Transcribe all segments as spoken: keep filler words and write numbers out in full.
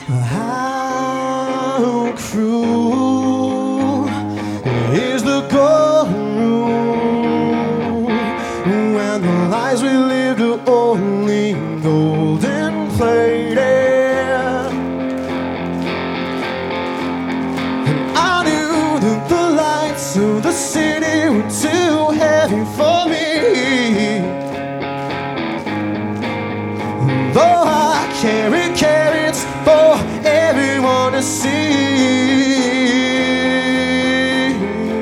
How cruel is the golden rule when the lies we lived are only golden plated. And I knew that the lights of the city were too heavy for me. Though I carry carrots for everyone to see,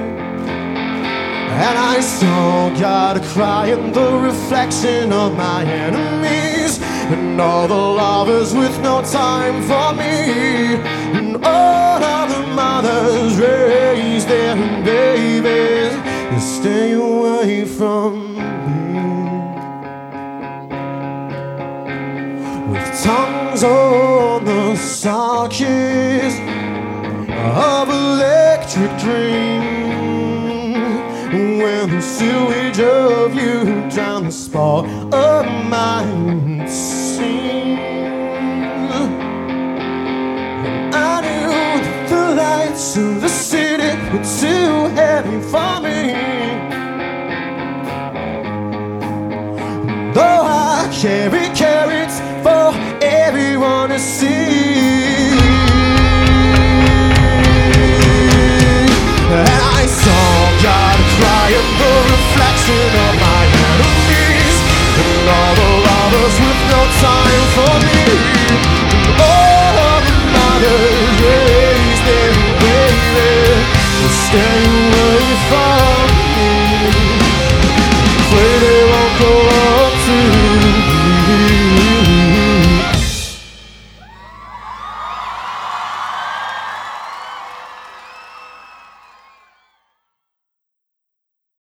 and I saw God crying the reflection of my enemies, and all the lovers with no time for me, and all of the mothers raise their babies and stay away from me. With tongues on the sockets of electric dream, when the sewage of you drown the spark of my scene. And I knew that the lights of the city were too heavy for me. Though I carry carrots for everyone to see,